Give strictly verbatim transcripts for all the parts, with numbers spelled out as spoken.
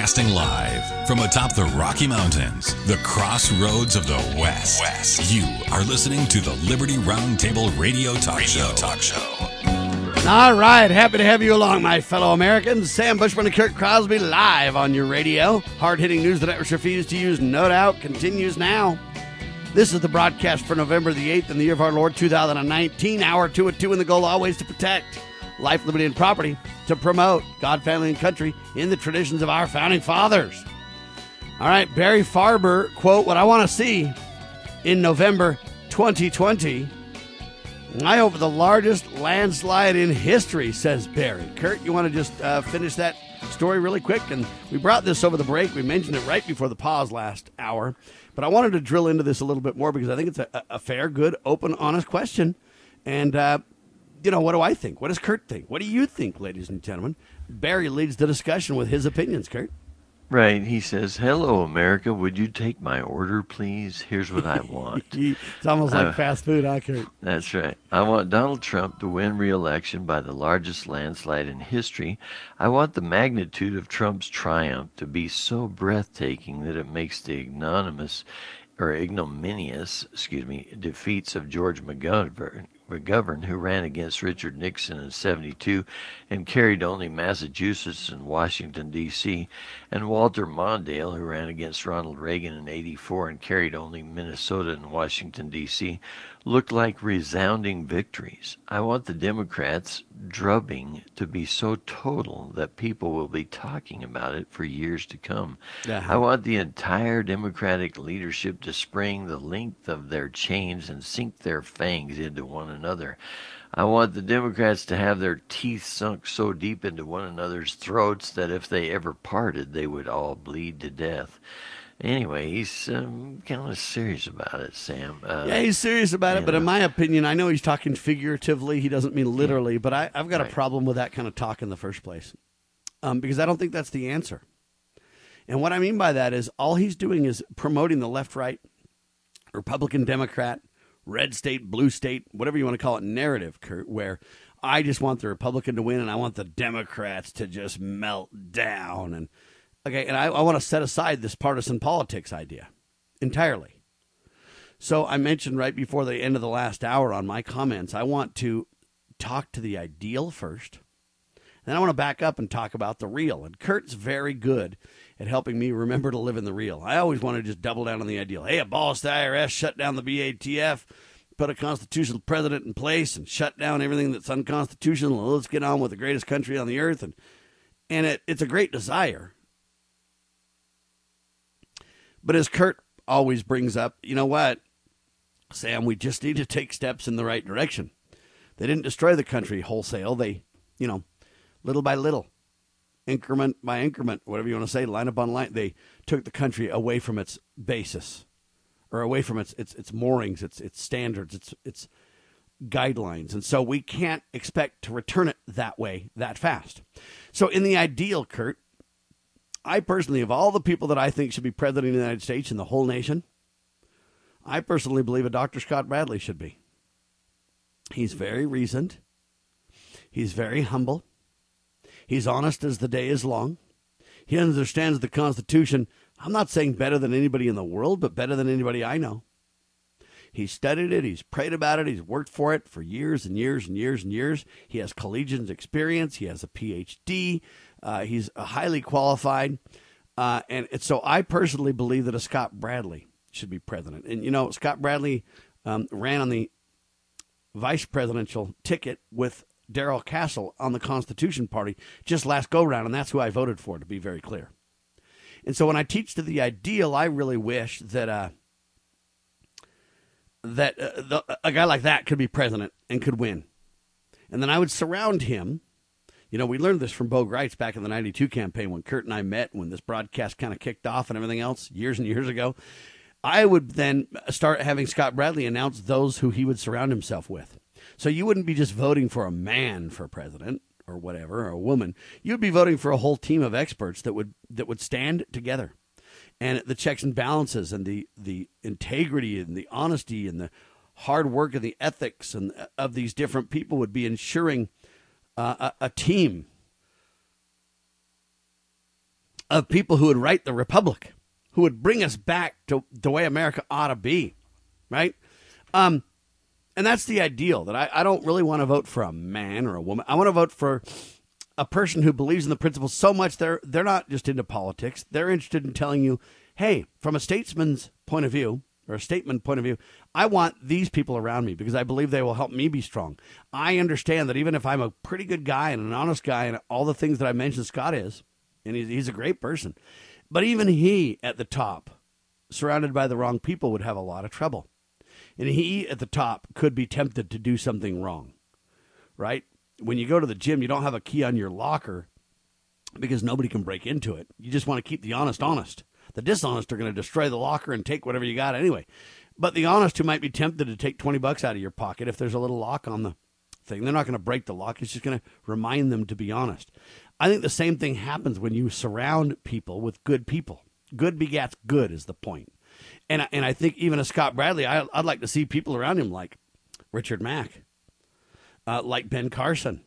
Broadcasting live from atop the Rocky Mountains, the crossroads of the West. West. You are listening to the Liberty Roundtable Radio Talk Radio Show. Talk Show. All right, happy to have you along, my fellow Americans. Sam Bushman and Kurt Crosby live on your radio. Hard-hitting news the networks refuse to use, no doubt, continues now. This is the broadcast for November the eighth in the year of our Lord two thousand nineteen. Hour two at two, and the goal always to protect life, liberty, and property, to promote God, family, and country in the traditions of our founding fathers. All right, Barry Farber, quote, "What I want to see in November twenty twenty, I hope the largest landslide in history," says Barry. Kurt, you want to just uh, finish that story really quick? And we brought this over the break. We mentioned it right before the pause last hour. But I wanted to drill into this a little bit more because I think it's a, a fair, good, open, honest question. And, uh, you know, what do I think? What does Kurt think? What do you think, ladies and gentlemen? Barry leads the discussion with his opinions, Kurt. Right. He says, "Hello, America. Would you take my order, please? Here's what I want." It's almost like uh, fast food, huh, Kurt? That's right. I want Donald Trump to win re-election by the largest landslide in history. I want the magnitude of Trump's triumph to be so breathtaking that it makes the ignominious, or ignominious, excuse me, defeats of George McGovern, McGovern, who ran against Richard Nixon in seventy-two and carried only Massachusetts and Washington, D C, and Walter Mondale, who ran against Ronald Reagan in eighty-four and carried only Minnesota and Washington, D C, looked like resounding victories. I want the Democrats' drubbing to be so total that people will be talking about it for years to come. Uh-huh. I want the entire Democratic leadership to spring the length of their chains and sink their fangs into one another. I want the Democrats to have their teeth sunk so deep into one another's throats that if they ever parted, they would all bleed to death. Anyway, he's um, kind of serious about it, Sam. Uh, yeah, he's serious about it, but know. in my opinion, I know he's talking figuratively. He doesn't mean literally, yeah. but I, I've got right. a problem with that kind of talk in the first place um, because I don't think that's the answer. And what I mean by that is all he's doing is promoting the left-right, Republican, Democrat, red state, blue state, whatever you want to call it, narrative, Kurt, where I just want the Republican to win and I want the Democrats to just melt down. And okay, and I, I want to set aside this partisan politics idea entirely. So I mentioned right before the end of the last hour on my comments, I want to talk to the ideal first. Then I want to back up and talk about the real. And Kurt's very good at helping me remember to live in the real. I always want to just double down on the ideal. Hey, abolish the I R S, shut down the B A T F, put a constitutional president in place, and shut down everything that's unconstitutional. Let's get on with the greatest country on the earth. And and it, it's a great desire. But as Kurt always brings up, you know what, Sam, we just need to take steps in the right direction. They didn't destroy the country wholesale. They, you know, little by little, increment by increment, whatever you want to say, line upon line, they took the country away from its basis, or away from its its, its moorings, its its standards, its its guidelines. And so we can't expect to return it that way that fast. So in the ideal, Kurt, I personally, of all the people that I think should be president of the United States and the whole nation, I personally believe a Doctor Scott Bradley should be. He's very reasoned. He's very humble. He's honest as the day is long. He understands the Constitution. I'm not saying better than anybody in the world, but better than anybody I know. He's studied it. He's prayed about it. He's worked for it for years and years and years and years. He has collegiate experience. He has a P H D. Uh, he's highly qualified. Uh, and, and so I personally believe that a Scott Bradley should be president. And, you know, Scott Bradley um, ran on the vice presidential ticket with Darrell Castle on the Constitution Party just last go-round, and that's who I voted for, to be very clear. And so when I teach to the ideal, I really wish that uh, that uh, the, a guy like that could be president and could win. And then I would surround him. You know, we learned this from Bo Gritz back in the ninety-two campaign when Kurt and I met, when this broadcast kind of kicked off and everything else years and years ago. I would then start having Scott Bradley announce those who he would surround himself with. So you wouldn't be just voting for a man for president or whatever, or a woman. You'd be voting for a whole team of experts that would that would stand together. And the checks and balances and the, the integrity and the honesty and the hard work and the ethics and of these different people would be ensuring uh, a, a team of people who would write the Republic, who would bring us back to the way America ought to be, right? Um, and that's the ideal, that I, I don't really want to vote for a man or a woman. I want to vote for a person who believes in the principles so much they're they're not just into politics. They're interested in telling you, hey, from a statesman's point of view, or a statement point of view, I want these people around me because I believe they will help me be strong. I understand that even if I'm a pretty good guy and an honest guy and all the things that I mentioned Scott is, and he's, he's a great person, but even he at the top, surrounded by the wrong people, would have a lot of trouble. And he at the top could be tempted to do something wrong, right? When you go to the gym, you don't have a key on your locker because nobody can break into it. You just want to keep the honest honest. The dishonest are going to destroy the locker and take whatever you got anyway. But the honest who might be tempted to take twenty bucks out of your pocket if there's a little lock on the thing, they're not going to break the lock. It's just going to remind them to be honest. I think the same thing happens when you surround people with good people. Good begats good is the point. And, and I think even a Scott Bradley, I, I'd like to see people around him like Richard Mack, uh, like Ben Carson,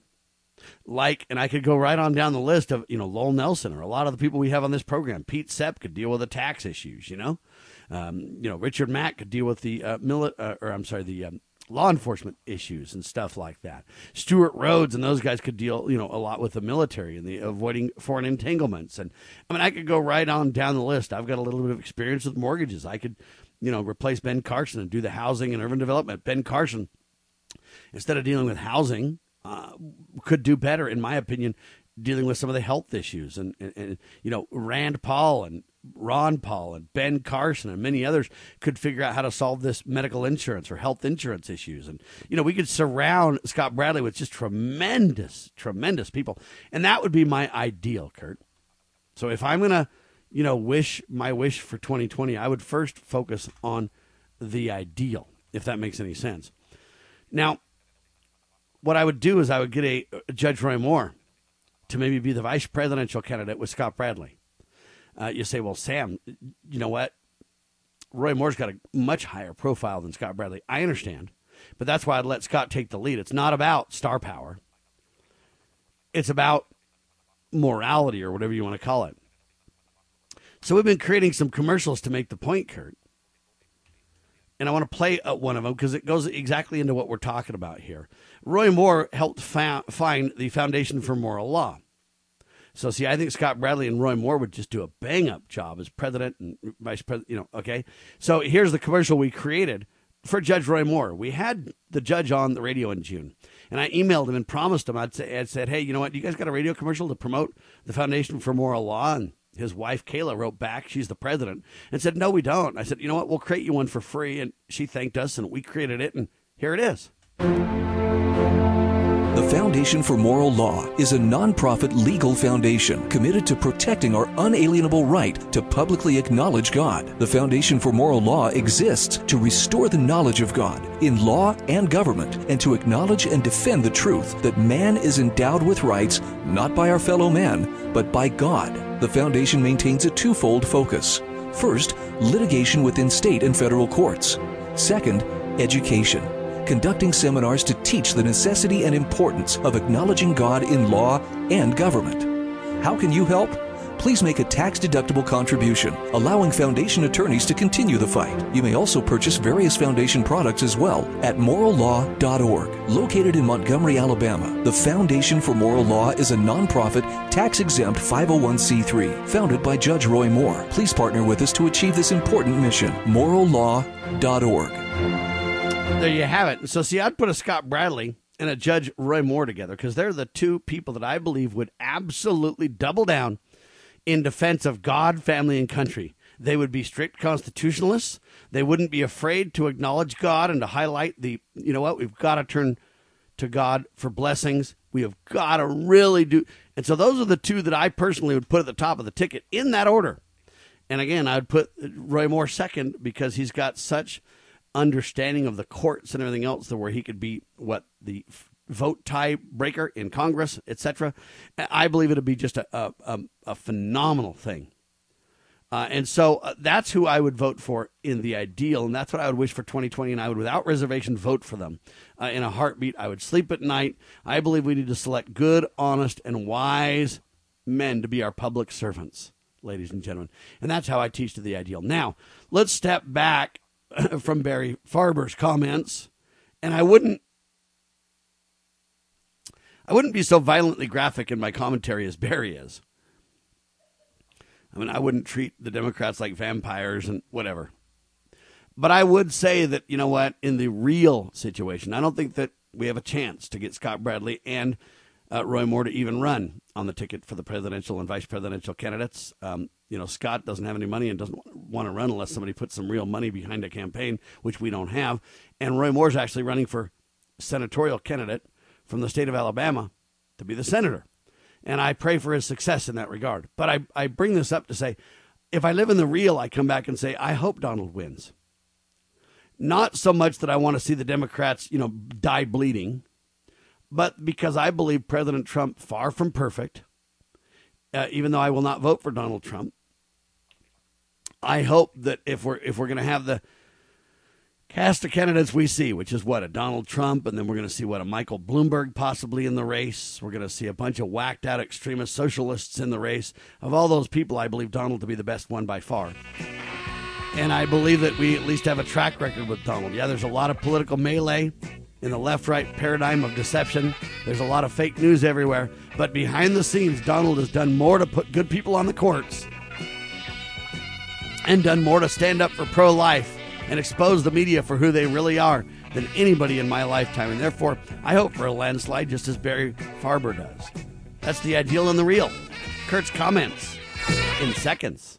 like, and I could go right on down the list of, you know, Lowell Nelson, or a lot of the people we have on this program. Pete Sepp could deal with the tax issues, you know. Um, you know, Richard Mack could deal with the, uh, mili- uh, or I'm sorry, the um, law enforcement issues and stuff like that. Stuart Rhodes and those guys could deal, you know, a lot with the military and the avoiding foreign entanglements. And I mean, I could go right on down the list. I've got a little bit of experience with mortgages. I could, you know, replace Ben Carson and do the housing and urban development. Ben Carson, instead of dealing with housing, uh, could do better, in my opinion, dealing with some of the health issues. And, and, and, you know, Rand Paul and Ron Paul and Ben Carson and many others could figure out how to solve this medical insurance or health insurance issues. And, you know, we could surround Scott Bradley with just tremendous, tremendous people. And that would be my ideal, Kurt. So if I'm going to, you know, wish my wish for twenty twenty, I would first focus on the ideal, if that makes any sense. Now, what I would do is I would get a, a Judge Roy Moore to maybe be the vice presidential candidate with Scott Bradley. Uh, you say, well, Sam, you know what? Roy Moore's got a much higher profile than Scott Bradley. I understand, but that's why I'd let Scott take the lead. It's not about star power. It's about morality, or whatever you want to call it. So we've been creating some commercials to make the point, Kurt. And I want to play uh, one of them because it goes exactly into what we're talking about here. Roy Moore helped fa- find the Foundation for Moral Law. So, see, I think Scott Bradley and Roy Moore would just do a bang-up job as president and vice president, you know, okay? So here's the commercial we created for Judge Roy Moore. We had the judge on the radio in June, and I emailed him and promised him, I'd, say, I'd said, hey, you know what, you guys got a radio commercial to promote the Foundation for Moral Law? And his wife, Kayla, wrote back, she's the president, and said, no, we don't. I said, you know what, we'll create you one for free. And she thanked us, and we created it, and here it is. The Foundation for Moral Law is a nonprofit legal foundation committed to protecting our unalienable right to publicly acknowledge God. The Foundation for Moral Law exists to restore the knowledge of God in law and government, and to acknowledge and defend the truth that man is endowed with rights not by our fellow man, but by God. The foundation maintains a twofold focus. First, litigation within state and federal courts. Second, education, conducting seminars to teach the necessity and importance of acknowledging God in law and government. How can you help? Please make a tax-deductible contribution, allowing foundation attorneys to continue the fight. You may also purchase various foundation products as well at moral law dot org. Located in Montgomery, Alabama, the Foundation for Moral Law is a nonprofit, tax-exempt five oh one c three, founded by Judge Roy Moore. Please partner with us to achieve this important mission. moral law dot org. There you have it. So, see, I'd put a Scott Bradley and a Judge Roy Moore together because they're the two people that I believe would absolutely double down in defense of God, family, and country. They would be strict constitutionalists. They wouldn't be afraid to acknowledge God and to highlight the, you know what, we've got to turn to God for blessings. We have got to really do. And so those are the two that I personally would put at the top of the ticket in that order. And again, I would put Roy Moore second because he's got such understanding of the courts and everything else, where he could be what the f- vote tie breaker in Congress, et cetera. I believe it'd be just a a, a phenomenal thing. Uh, and so uh, that's who I would vote for in the ideal, and that's what I would wish for twenty twenty, and I would, without reservation, vote for them uh, in a heartbeat. I would sleep at night. I believe we need to select good, honest, and wise men to be our public servants. ladies and gentlemen. And that's how I teach to the ideal. Now, let's step back from Barry Farber's comments, and I wouldn't I wouldn't be so violently graphic in my commentary as Barry is. I mean, I wouldn't treat the Democrats like vampires and whatever. But I would say that, you know what, in the real situation, I don't think that we have a chance to get Scott Bradley and uh, Roy Moore to even run on the ticket for the presidential and vice presidential candidates. Um, you know, Scott doesn't have any money and doesn't want to run unless somebody puts some real money behind a campaign, which we don't have. And Roy Moore's actually running for senatorial candidate from the state of Alabama to be the senator. And I pray for his success in that regard. But I, I bring this up to say, if I live in the real, I come back and say, I hope Donald wins. Not so much that I want to see the Democrats, you know, die bleeding, but because I believe President Trump, far from perfect, uh, even though I will not vote for Donald Trump, I hope that if we're if we're going to have the cast of candidates we see, which is what, a Donald Trump, and then we're going to see what, a Michael Bloomberg possibly in the race. We're going to see a bunch of whacked out extremist socialists in the race. Of all those people, I believe Donald to be the best one by far. And I believe that we at least have a track record with Donald. Yeah, there's a lot of political melee in the left-right paradigm of deception. There's a lot of fake news everywhere. But behind the scenes, Donald has done more to put good people on the courts and done more to stand up for pro-life and expose the media for who they really are than anybody in my lifetime. And therefore, I hope for a landslide just as Barry Farber does. That's the ideal and the real. Kurt's comments in seconds.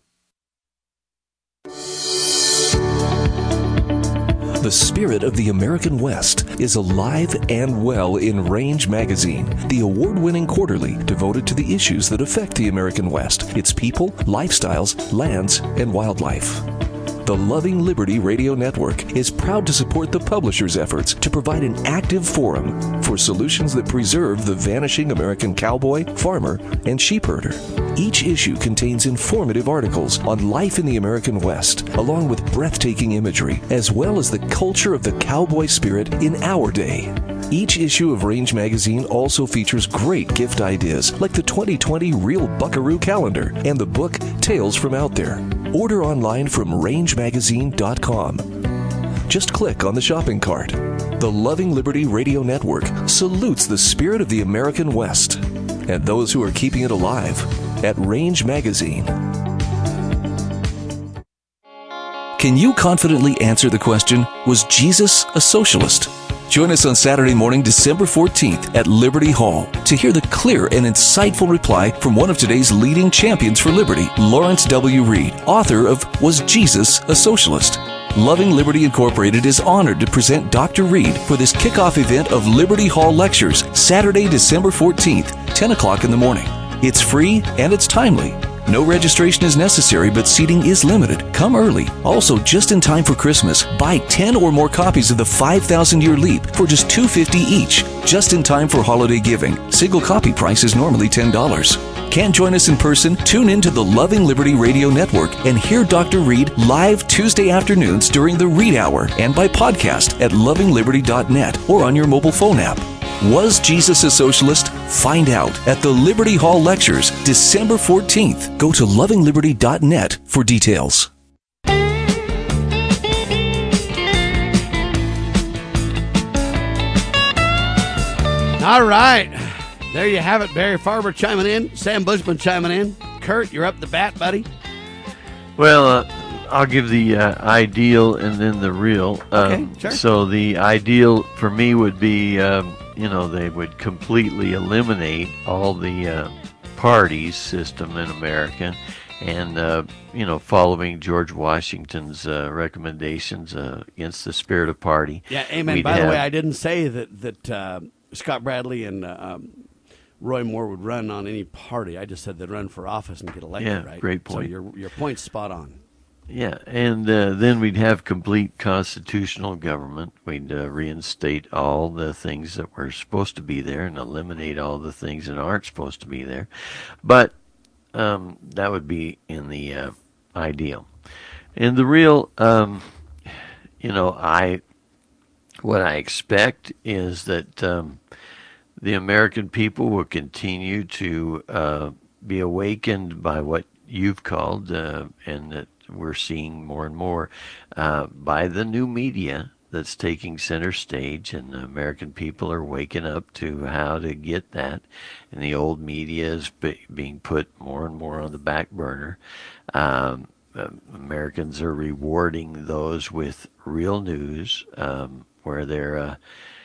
The spirit of the American West is alive and well in Range Magazine, the award-winning quarterly devoted to the issues that affect the American West, its people, lifestyles, lands, and wildlife. The Loving Liberty Radio Network is proud to support the publisher's efforts to provide an active forum for solutions that preserve the vanishing American cowboy, farmer, and sheepherder. Each issue contains informative articles on life in the American West, along with breathtaking imagery, as well as the culture of the cowboy spirit in our day. Each issue of Range Magazine also features great gift ideas like the twenty twenty Real Buckaroo Calendar and the book Tales from Out There. Order online from range magazine dot com. Just click on the shopping cart. The Loving Liberty Radio Network salutes the spirit of the American West and those who are keeping it alive at Range Magazine. Can you confidently answer the question, was Jesus a socialist? Join us on Saturday morning, December fourteenth at Liberty Hall to hear the clear and insightful reply from one of today's leading champions for liberty, Lawrence W. Reed, author of Was Jesus a Socialist? Loving Liberty Incorporated is honored to present Doctor Reed for this kickoff event of Liberty Hall Lectures, Saturday, December fourteenth, ten o'clock in the morning. It's free and it's timely. No registration is necessary, but seating is limited. Come early. Also, just in time for Christmas, buy ten or more copies of the five thousand year Leap for just two hundred fifty dollars each. Just in time for holiday giving. Single copy price is normally ten dollars. Can't join us in person? Tune in to the Loving Liberty Radio Network and hear Doctor Reed live Tuesday afternoons during the Read Hour and by podcast at loving liberty dot net or on your mobile phone app. Was Jesus a socialist? Find out at the Liberty Hall Lectures, December fourteenth. Go to loving liberty dot net for details. All right. There you have it. Barry Farber chiming in. Sam Bushman chiming in. Kurt, you're up the bat, buddy. Well, uh, I'll give the uh, ideal and then the real. Um, okay, sure. So the ideal for me would be... Um, you know, they would completely eliminate all the uh, parties system in America and, uh, you know, following George Washington's uh, recommendations uh, against the spirit of party. Yeah, amen. By have... the way, I didn't say that, that uh, Scott Bradley and uh, um, Roy Moore would run on any party. I just said they'd run for office and get elected, yeah, right? Great point. So your, your point's spot on. Yeah, and uh, then we'd have complete constitutional government. We'd uh, reinstate all the things that were supposed to be there and eliminate all the things that aren't supposed to be there. But um, that would be in the uh, ideal. In the real, um, you know, I what I expect is that um, the American people will continue to uh, be awakened by what you've called uh, and that we're seeing more and more uh, by the new media that's taking center stage, and the American people are waking up to how to get that, and the old media is be- being put more and more on the back burner. Um, uh, Americans are rewarding those with real news, um, where they're uh,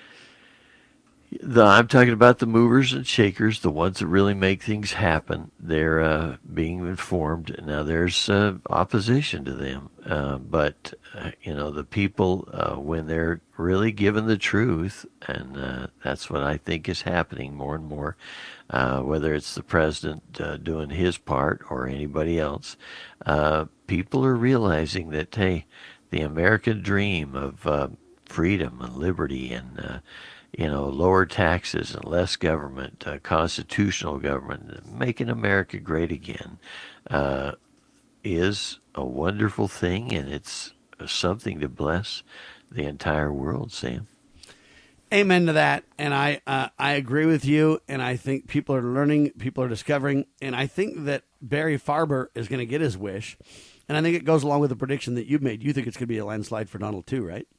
The, I'm talking about the movers and shakers, the ones that really make things happen. They're uh, being informed. Now, there's uh, opposition to them, uh, but, uh, you know, the people, uh, when they're really given the truth, and uh, that's what I think is happening more and more, uh, whether it's the president uh, doing his part or anybody else, uh, people are realizing that, hey, the American dream of uh, freedom and liberty and uh, you know, lower taxes and less government, uh, constitutional government, making America great again, uh, is a wonderful thing, and it's something to bless the entire world, Sam. Amen to that, and I uh, I agree with you, and I think people are learning, people are discovering, and I think that Barry Farber is going to get his wish, and I think it goes along with the prediction that you've made. You think it's going to be a landslide for Donald too, right?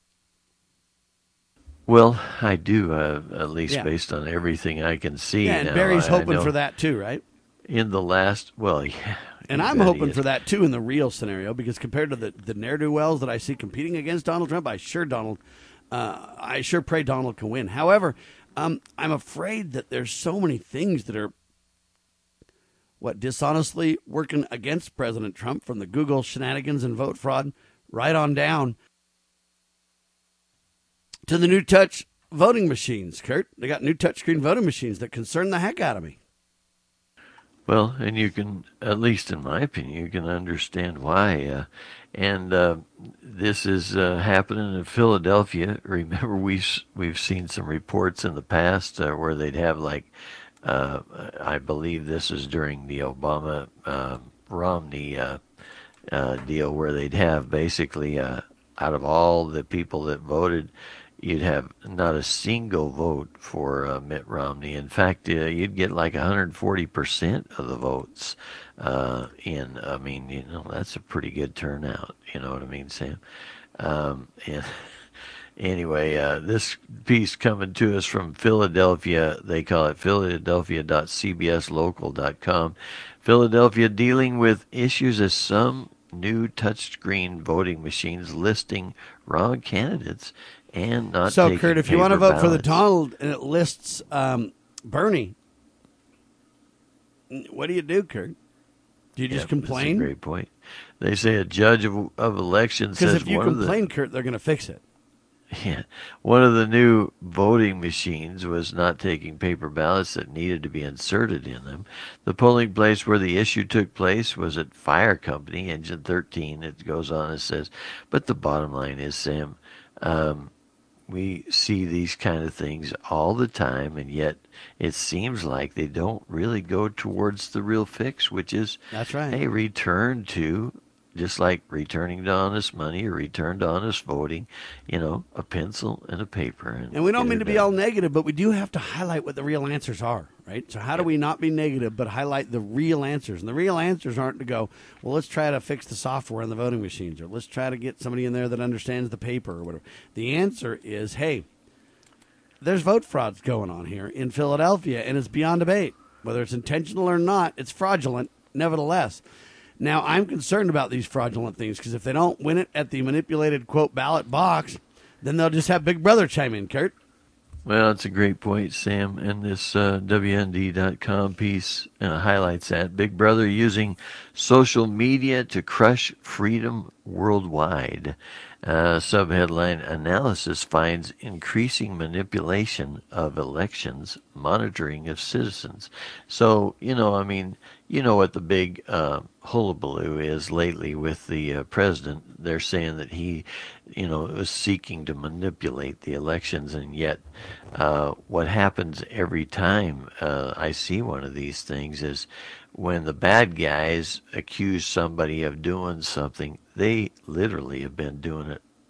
Well, I do, uh, at least Yeah. based on everything I can see. Yeah, and now. Barry's I, hoping I for that too, right? In the last, well, yeah. And I'm hoping for that too in the real scenario, because compared to the the ne'er-do-wells that I see competing against Donald Trump, I sure Donald, uh, I sure pray Donald can win. However, um, I'm afraid that there's so many things that are what dishonestly working against President Trump, from the Google shenanigans and vote fraud right on down to the new touch voting machines, Kurt. They got new touchscreen voting machines that concern the heck out of me. Well, and you can, at least in my opinion, you can understand why. Uh, and uh, this is uh, happening in Philadelphia. Remember, we've, we've seen some reports in the past uh, where they'd have, like, uh, I believe this is during the Obama uh, Romney uh, uh, deal, where they'd have basically, uh, out of all the people that voted, you'd have not a single vote for uh, Mitt Romney. In fact, uh, you'd get like one hundred forty percent of the votes uh, in. I mean, you know, that's a pretty good turnout. You know what I mean, Sam? Um, and anyway, uh, this piece coming to us from Philadelphia. They call it philadelphia dot c b s local dot com. Philadelphia dealing with issues as some new touchscreen voting machines listing wrong candidates and not so, taking Kurt, if you want to paper vote for the ballots. Donald and it lists um, Bernie, what do you do, Kurt? Do you just Yeah, complain? That's a great point. They say a judge of, of elections Because says if you one complain, of the, Kurt, they're going to fix it. yeah, one of the new voting machines was not taking paper ballots that needed to be inserted in them. The polling place where the issue took place was at Fire Company, Engine thirteen. It goes on and says, but the bottom line is, Sam, um, we see these kind of things all the time, and yet it seems like they don't really go towards the real fix, which is That's right. a return to, just like returning to honest money or return to honest voting, you know, a pencil and a paper. And, And we don't get mean it to be done. all negative, but we do have to highlight what the real answers are, right? So how do we not be negative, but highlight the real answers? And the real answers aren't to go, well, let's try to fix the software on the voting machines, or let's try to get somebody in there that understands the paper or whatever. The answer is, hey, there's vote frauds going on here in Philadelphia, and it's beyond debate. Whether it's intentional or not, it's fraudulent, nevertheless. Now, I'm concerned about these fraudulent things, because if they don't win it at the manipulated, quote, ballot box, then they'll just have Big Brother chime in, Kurt. Well, that's a great point, Sam. And this uh, W N D dot com piece uh, highlights that. Big Brother using social media to crush freedom worldwide. Uh, subheadline, analysis finds increasing manipulation of elections, monitoring of citizens. So, you know, I mean, you know what the big uh, hullabaloo is lately with the uh, president. They're saying that he, you know, was seeking to manipulate the elections, and yet uh, what happens every time uh, I see one of these things is when the bad guys accuse somebody of doing something, they literally have been doing it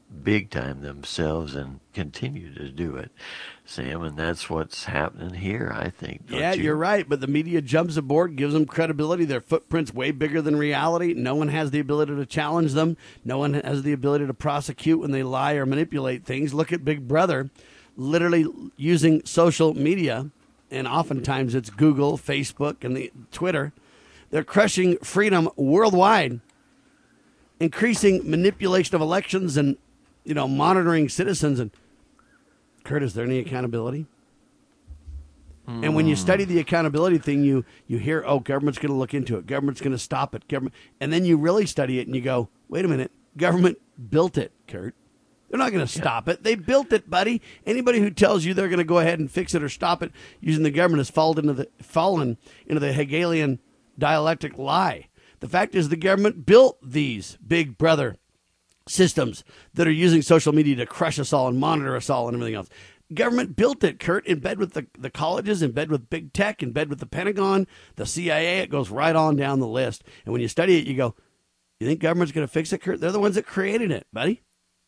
big time themselves and continue to do it, Sam, and that's what's happening here, I think. Don't Yeah, you? you're right, but the media jumps aboard, gives them credibility. Their footprint's way bigger than reality. No one has the ability to challenge them. No one has the ability to prosecute when they lie or manipulate things. Look at Big Brother, literally using social media, and oftentimes it's Google, Facebook, and the Twitter. They're crushing freedom worldwide, increasing manipulation of elections and, you know, monitoring citizens. And Kurt, is there any accountability? Mm. And when you study the accountability thing, you you hear, oh, government's going to look into it. Government's going to stop it. Government, and then you really study it and you go, wait a minute, government built it, Kurt. They're not going to stop yeah. it. They built it, buddy. Anybody who tells you they're going to go ahead and fix it or stop it using the government has fallen into the fallen into the Hegelian dialectic lie. The fact is the government built these Big Brother systems that are using social media to crush us all and monitor us all and everything else. Government built it, Kurt, in bed with the, the colleges, in bed with big tech, in bed with the Pentagon, the C I A. It goes right on down the list. And when you study it, you go, you think government's going to fix it, Kurt? They're the ones that created it, buddy.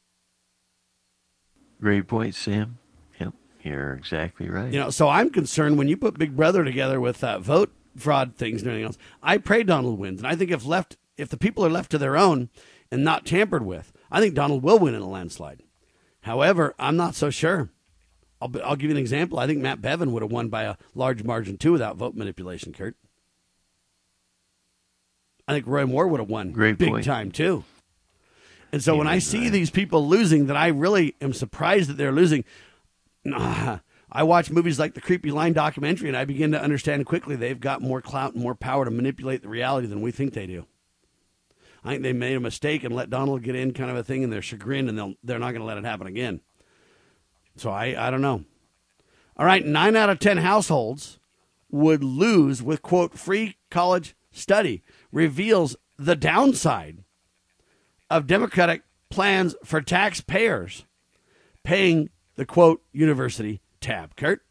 Great point, Sam. Yep, you're exactly right. You know, so I'm concerned when you put Big Brother together with uh, vote fraud things and everything else. I pray Donald wins, and I think if left, if the people are left to their own and not tampered with, I think Donald will win in a landslide. However, I'm not so sure. I'll, I'll give you an example. I think Matt Bevin would have won by a large margin too without vote manipulation, Kurt. I think Roy Moore would have won Great big point. time too. And so He when I was see right. these people losing, that I really am surprised that they're losing. I watch movies like the Creepy Line documentary, and I begin to understand quickly they've got more clout and more power to manipulate the reality than we think they do. I think they made a mistake and let Donald get in, kind of a thing, and they're chagrined, and they'll, they're not going to let it happen again. So I, I don't know. All right, nine out of ten households would lose with, quote, free college study reveals the downside of Democratic plans for taxpayers paying the, quote, university tab. Kurt?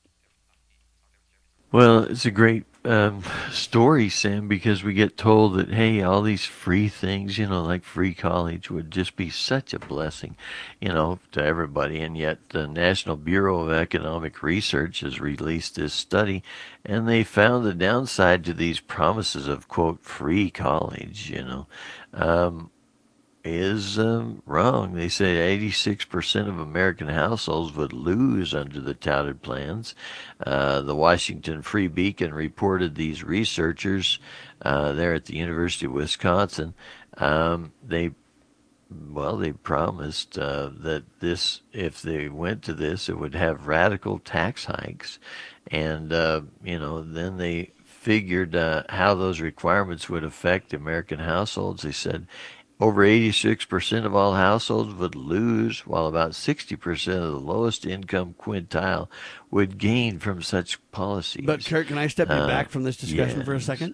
Well, it's a great um, story, Sam, because we get told that, hey, all these free things, you know, like free college would just be such a blessing, you know, to everybody. And yet the National Bureau of Economic Research has released this study, and they found the downside to these promises of, quote, free college, you know. Um, is um, wrong. They say eighty-six percent of American households would lose under the touted plans. Uh, the Washington Free Beacon reported these researchers uh, there at the University of Wisconsin. Um, they, well, they promised uh, that this, if they went to this, it would have radical tax hikes. And, uh, you know, then they figured uh, how those requirements would affect American households. They said over eighty-six percent of all households would lose, while about sixty percent of the lowest income quintile would gain from such policies. But, Kurt, can I step you uh, back from this discussion yes. for a second?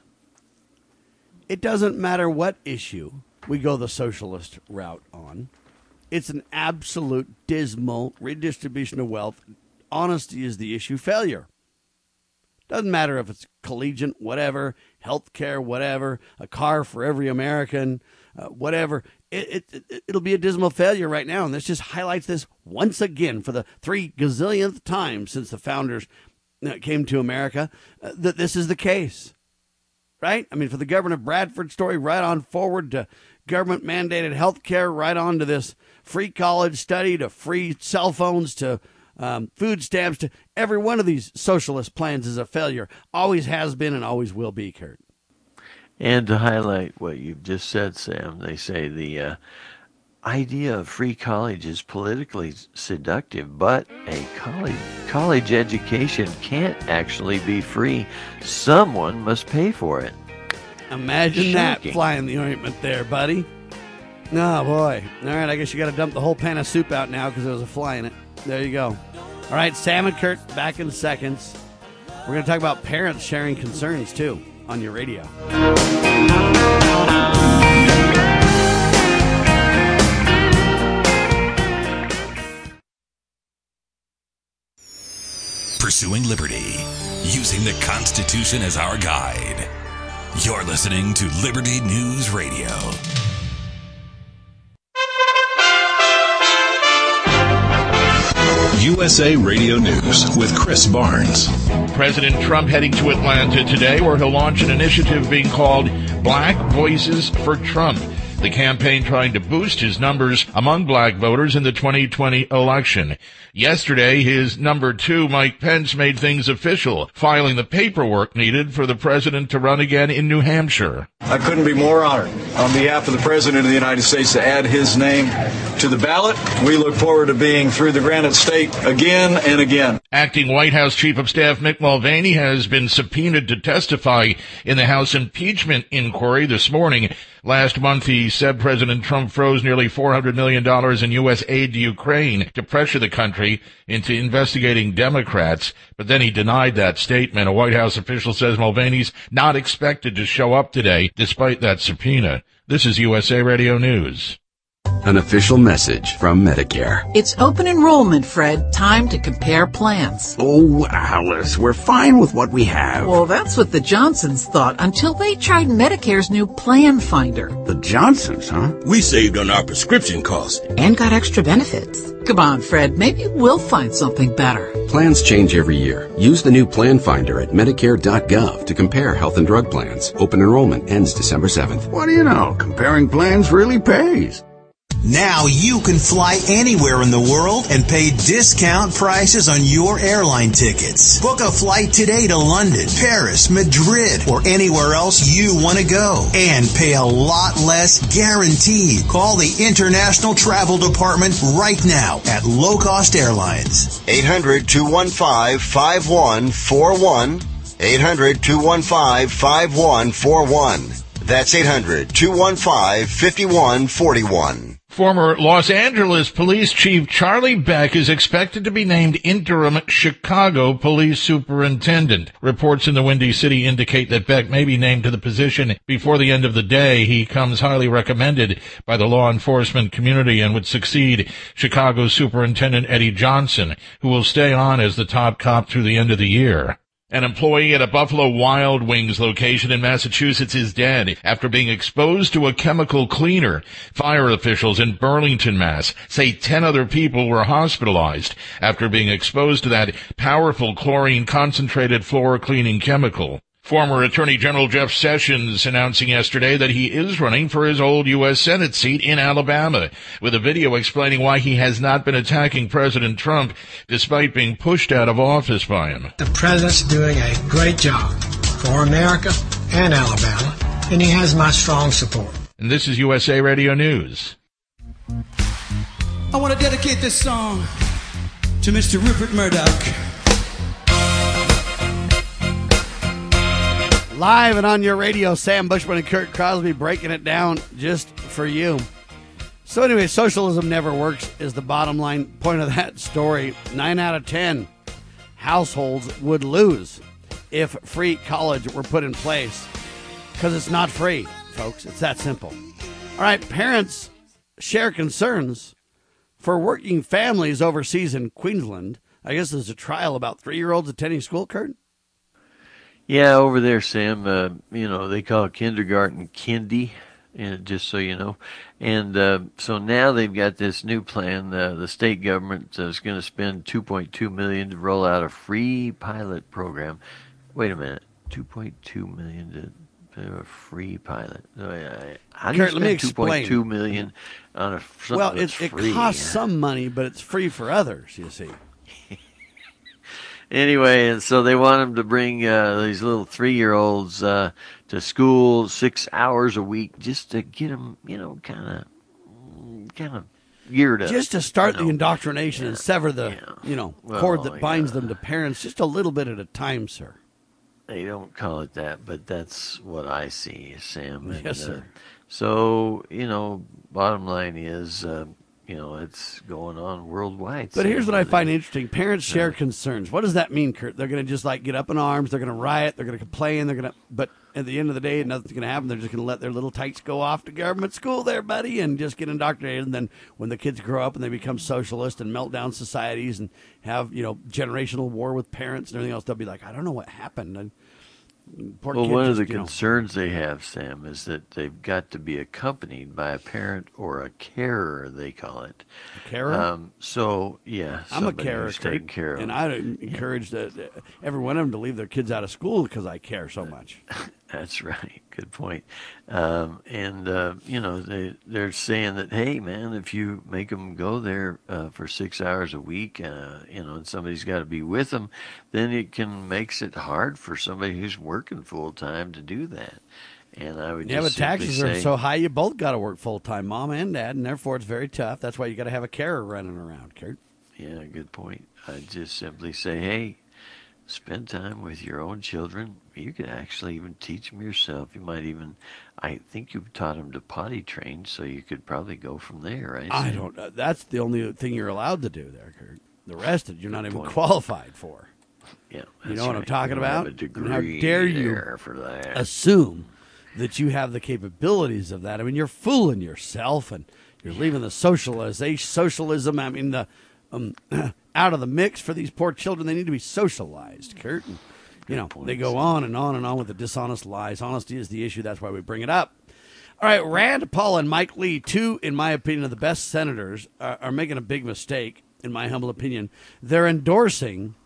It doesn't matter what issue we go the socialist route on. It's an absolute dismal redistribution of wealth. Honesty is the issue. Failure. Doesn't matter if it's collegiate, whatever, health care, whatever, a car for every American, uh, whatever. It, it, it, it'll be a dismal failure right now. And this just highlights this once again for the three gazillionth time since the founders came to America, uh, that this is the case. Right? I mean, for the Governor Bradford story, right on forward to government-mandated health care, right on to this free college study, to free cell phones, to Um, food stamps, to every one of these socialist plans is a failure. Always has been and always will be, Kurt. And to highlight what you've just said, Sam, they say the uh, idea of free college is politically seductive, but a college college education can't actually be free. Someone must pay for it. Imagine that Shocking. flying the ointment there, buddy. Oh, boy. All right, I guess you got to dump the whole pan of soup out now because there was a fly in it. There you go. All right, Sam and Kurt back in seconds. We're going to talk about parents sharing concerns, too, on your radio. Pursuing liberty, using the Constitution as our guide. You're listening to Liberty News Radio. U S A Radio News with Chris Barnes. President Trump heading to Atlanta today, where he'll launch an initiative being called Black Voices for Trump. The campaign trying to boost his numbers among black voters in the twenty twenty election. Yesterday, his number two, Mike Pence, made things official, filing the paperwork needed for the president to run again in New Hampshire. I couldn't be more honored on behalf of the President of the United States to add his name to the ballot. We look forward to being through the Granite State again and again. Acting White House Chief of Staff Mick Mulvaney has been subpoenaed to testify in the House impeachment inquiry this morning. Last month, he said President Trump froze nearly four hundred million dollars in U S aid to Ukraine to pressure the country into investigating Democrats, but then he denied that statement. A White House official says Mulvaney's not expected to show up today, despite that subpoena. This is U S A Radio News. An official message from Medicare. It's open enrollment, Fred. Time to compare plans. Oh, Alice, we're fine with what we have. Well, that's what the Johnsons thought until they tried Medicare's new Plan Finder. The Johnsons, huh? We saved on our prescription costs. And got extra benefits. Come on, Fred. Maybe we'll find something better. Plans change every year. Use the new Plan Finder at Medicare dot gov to compare health and drug plans. Open enrollment ends December seventh. What do you know? Comparing plans really pays. Now you can fly anywhere in the world and pay discount prices on your airline tickets. Book a flight today to London, Paris, Madrid, or anywhere else you want to go. And pay a lot less guaranteed. Call the International Travel Department right now at Low Cost Airlines. eight hundred, two one five, five one four one. eight hundred, two one five, five one four one. That's eight hundred, two one five, five one four one. Former Los Angeles Police Chief Charlie Beck is expected to be named interim Chicago Police Superintendent. Reports in the Windy City indicate that Beck may be named to the position before the end of the day. He comes highly recommended by the law enforcement community and would succeed Chicago Superintendent Eddie Johnson, who will stay on as the top cop through the end of the year. An employee at a Buffalo Wild Wings location in Massachusetts is dead after being exposed to a chemical cleaner. Fire officials in Burlington, Mass. say ten other people were hospitalized after being exposed to that powerful chlorine-concentrated floor cleaning chemical. Former Attorney General Jeff Sessions announcing yesterday that he is running for his old U S Senate seat in Alabama, with a video explaining why he has not been attacking President Trump despite being pushed out of office by him. The president's doing a great job for America and Alabama, and he has my strong support. And this is U S A Radio News. I want to dedicate this song to Mister Rupert Murdoch. Live and on your radio, Sam Bushman and Kurt Crosby breaking it down just for you. So anyway, socialism never works is the bottom line point of that story. Nine out of ten households would lose if free college were put in place, because it's not free, folks. It's that simple. All right, parents share concerns for working families overseas in Queensland. I guess there's a trial about three-year-olds attending school, Kurt? Yeah, over there, Sam, uh, you know, they call it kindergarten kindy, uh, just so you know. And uh, so now they've got this new plan. Uh, the state government is going to spend two point two million dollars to roll out a free pilot program. Wait a minute, two point two million dollars to do a free pilot. Uh, how do Kurt, you let me spend two point two explain. million dollars on a something Well, that's it, it free? costs some money, but it's free for others, you see. Anyway, and so they want them to bring uh, these little three-year-olds uh, to school six hours a week just to get them, you know, kind of, kind of geared up. Just to start you the know. indoctrination Yeah. and sever the, Yeah. you know, Well, cord that binds yeah. them to parents just a little bit at a time, sir. They don't call it that, but that's what I see, Sam. And, Yes, uh, sir. so, you know, bottom line is, uh, you know, it's going on worldwide. But Sam, here's what I with find it. interesting. Parents share concerns. What does that mean, Kurt? They're going to just, like, get up in arms. They're going to riot. They're going to complain. They're going to, but at the end of the day, nothing's going to happen. They're just going to let their little tykes go off to government school there, buddy, and just get indoctrinated. And then when the kids grow up and they become socialist and melt down societies and have, you know, generational war with parents and everything else, they'll be like, I don't know what happened. And Poor well, kid one just, of the you know, concerns they have, Sam, is that they've got to be accompanied by a parent or a carer, they call it. A carer? Um, so, yeah, I'm a somebody carer, who's taking Kurt, care of and them. I encourage the, the, every one of them to leave their kids out of school because I care so much. That's right. Good point. Um, and, uh, you know, they, they're saying that, hey, man, if you make them go there uh, for six hours a week, uh, you know, and somebody's got to be with them, then it can makes it hard for somebody who's working full time to do that. And I would Yeah, but just simply taxes say, are so high, you both got to work full time, mom and dad, and therefore it's very tough. That's why you got to have a carer running around, Kurt. yeah, good point. I'd just simply say, hey, spend time with your own children. You could actually even teach them yourself. You might even, I think you've taught them to potty train, so you could probably go from there, right? I Sam? don't know. That's the only thing you're allowed to do there, Kurt. The rest of it, you're not Good even point. qualified for. Yeah, You that's know what I'm right. talking You don't have about? a And degree how dare you there for that. assume that you have the capabilities of that? I mean, you're fooling yourself, and you're leaving the socialization, socialism. I mean, the um, out of the mix for these poor children. They need to be socialized, Kurt. And, you know, they go on and on and on with the dishonest lies. Honesty is the issue. That's why we bring it up. All right, Rand Paul and Mike Lee, two, in my opinion, of the best senators, are, are making a big mistake, in my humble opinion. They're endorsing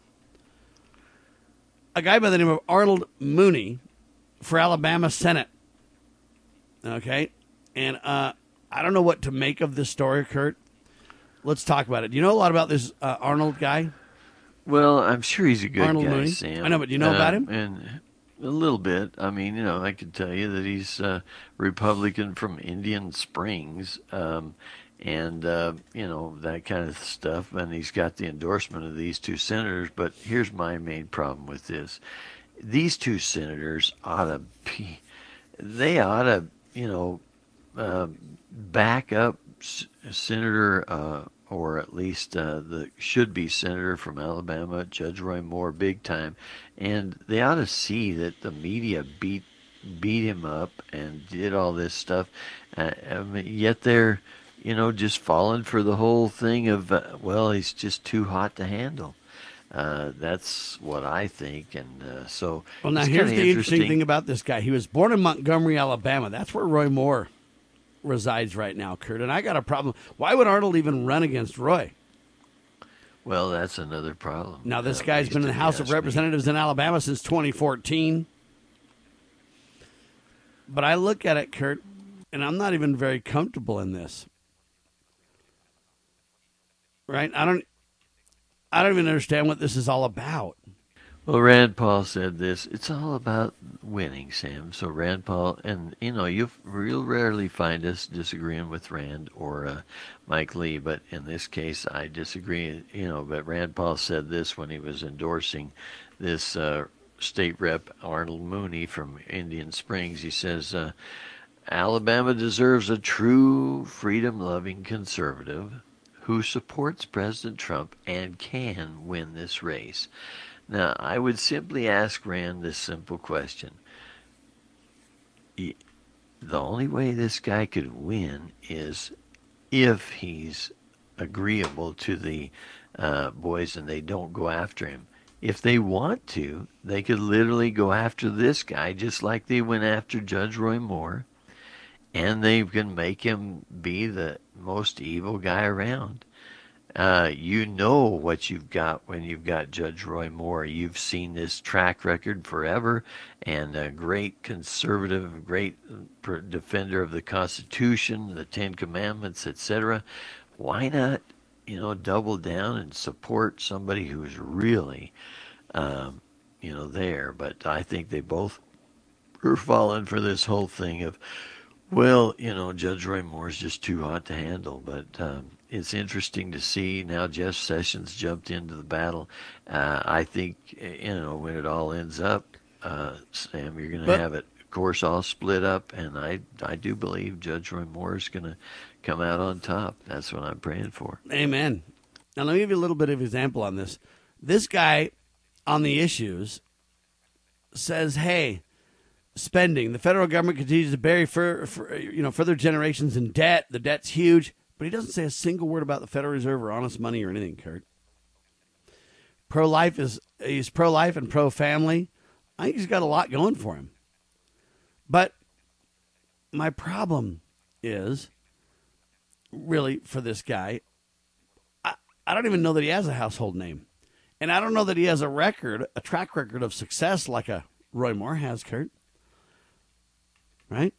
a guy by the name of Arnold Mooney for Alabama Senate. Okay? And uh, I don't know what to make of this story, Kurt. Let's talk about it. Do you know a lot about this uh, Arnold guy? Well, I'm sure he's a good Arnold guy, Mooney? Sam. I know, but do you know Uh, about him? And a little bit. I mean, you know, I could tell you that he's a Republican from Indian Springs, um, and, uh, you know, that kind of stuff. And he's got the endorsement of these two senators. But here's my main problem with this. These two senators ought to be, they ought to, you know, uh, back up S- Senator, uh, or at least uh, the should-be senator from Alabama, Judge Roy Moore, big time. And they ought to see that the media beat beat him up and did all this stuff. Uh, I mean, yet they're, you know, just falling for the whole thing of, uh, well, he's just too hot to handle. Uh, that's what I think, and uh, so. Well, now it's here's kinda the interesting thing about this guy. He was born in Montgomery, Alabama. That's where Roy Moore resides right now, Kurt. And I got a problem. Why would Arnold even run against Roy? Well, that's another problem. Now, this At guy's least been in the if you House of ask me. Representatives in Alabama since twenty fourteen. But I look at it, Kurt, and I'm not even very comfortable in this. Right? I don't I don't even understand what this is all about. Well, Rand Paul said this. It's all about winning, Sam. So Rand Paul, and you know, you real rarely find us disagreeing with Rand or uh, Mike Lee, but in this case, I disagree. You know, but Rand Paul said this when he was endorsing this uh, state rep Arnold Mooney from Indian Springs. He says, uh, "Alabama deserves a true freedom-loving conservative who supports President Trump and can win this race." Now, I would simply ask Rand this simple question. The only way this guy could win is if he's agreeable to the uh, boys and they don't go after him. If they want to, they could literally go after this guy just like they went after Judge Roy Moore, and they can make him be the most evil guy around. Uh, you know what you've got when you've got Judge Roy Moore. You've seen this track record forever, and a great conservative, great defender of the Constitution, the Ten Commandments, et cetera. Why not, you know, double down and support somebody who's really, um, you know, there? But I think they both are falling for this whole thing of, well, you know, Judge Roy Moore's just too hot to handle. But um, it's interesting to see now Jeff Sessions jumped into the battle. Uh, I think, you know, when it all ends up, uh, Sam, you're going to have it, of course, all split up. And I, I do believe Judge Roy Moore is going to come out on top. That's what I'm praying for. Amen. Now, let me give you a little bit of example on this. This guy on the issues says, hey, spending. The federal government continues to bury for, for you know further generations in debt. The debt's huge, but he doesn't say a single word about the Federal Reserve or honest money or anything, Kurt. Pro-life is he's pro-life and pro-family. I think he's got a lot going for him. But my problem is, really, for this guy, I, I don't even know that he has a household name. And I don't know that he has a record, a track record of success like a Roy Moore has, Kurt. Right?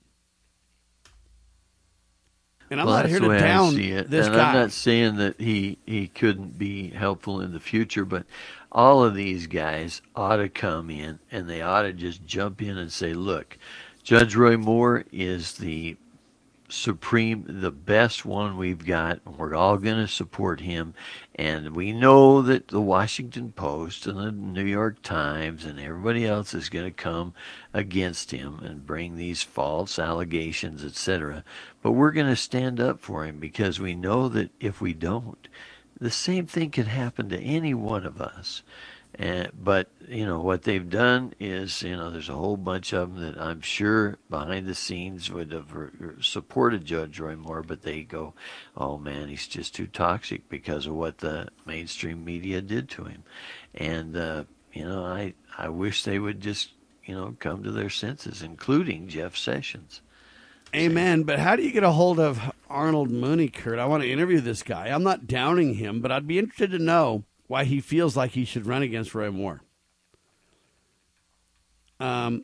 And I'm well, not that's here the to way down I see it. this and guy. I'm not saying that he, he couldn't be helpful in the future, but all of these guys ought to come in and they ought to just jump in and say, look, Judge Roy Moore is the supreme, the best one we've got. We're all going to support him. And we know that the Washington Post and the New York Times and everybody else is going to come against him and bring these false allegations, et cetera. But we're going to stand up for him because we know that if we don't, the same thing could happen to any one of us. And, but, you know, what they've done is, you know, there's a whole bunch of them that I'm sure behind the scenes would have re- supported Judge Roy Moore, but they go, oh, man, he's just too toxic because of what the mainstream media did to him. And, uh, you know, I, I wish they would just, you know, come to their senses, including Jeff Sessions. Amen. But how do you get a hold of Arnold Mooney, Kurt? I want to interview this guy. I'm not downing him, but I'd be interested to know why he feels like he should run against Roy Moore. Um,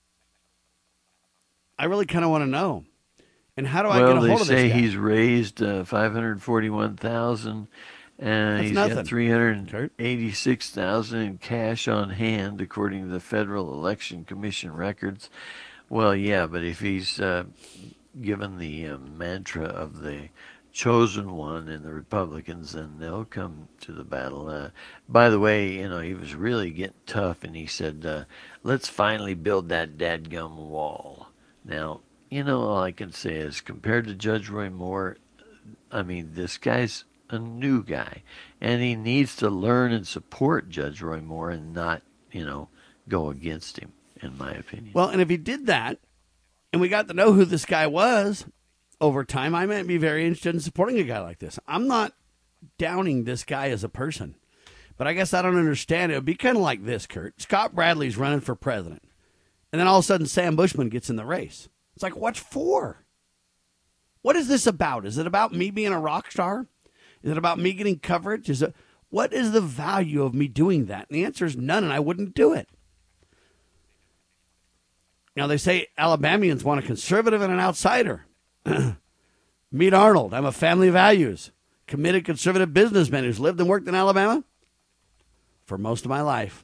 I really kind of want to know. And how do I well, get a hold of this guy? Well, they say he's raised uh, five hundred forty-one thousand dollars, and he's nothing. got three hundred eighty-six thousand dollars in cash on hand, according to the Federal Election Commission records. Well, yeah, but if he's uh, given the uh, mantra of the chosen one in the Republicans, then they'll come to the battle. Uh, by the way, you know, he was really getting tough, and he said, uh, let's finally build that dadgum wall. Now, you know, all I can say is, compared to Judge Roy Moore, I mean, this guy's a new guy, and he needs to learn and support Judge Roy Moore and not, you know, go against him, in my opinion. Well, and if he did that, and we got to know who this guy was over time, I might be very interested in supporting a guy like this. I'm not downing this guy as a person, but I guess I don't understand. It would be kind of like this, Kurt. Scott Bradley's running for president, and then all of a sudden Sam Bushman gets in the race. It's like, what for? What is this about? Is it about me being a rock star? Is it about me getting coverage? Is it, what is the value of me doing that? And the answer is none, and I wouldn't do it. Now, they say Alabamians want a conservative and an outsider. Meet Arnold. I'm a family values, committed conservative businessman who's lived and worked in Alabama for most of my life.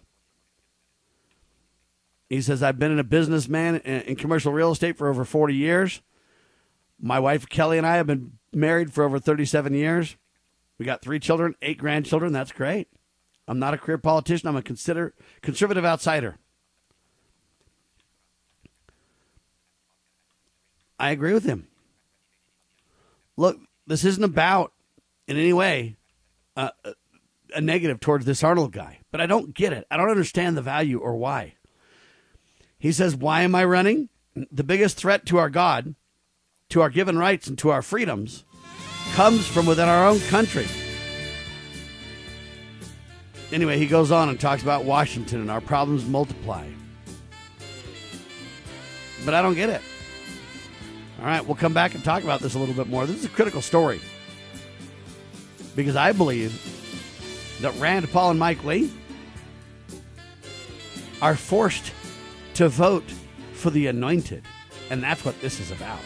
He says, I've been in a businessman in, in commercial real estate for over forty years. My wife, Kelly, and I have been married for over thirty-seven years. We got three children, eight grandchildren. That's great. I'm not a career politician. I'm a consider conservative outsider. I agree with him. Look, this isn't about, in any way, uh, a negative towards this Arnold guy. But I don't get it. I don't understand the value or why. He says, why am I running? The biggest threat to our God, to our given rights, and to our freedoms comes from within our own country. Anyway, he goes on and talks about Washington and our problems multiply. But I don't get it. All right, we'll come back and talk about this a little bit more. This is a critical story because I believe that Rand Paul and Mike Lee are forced to vote for the anointed, and that's what this is about.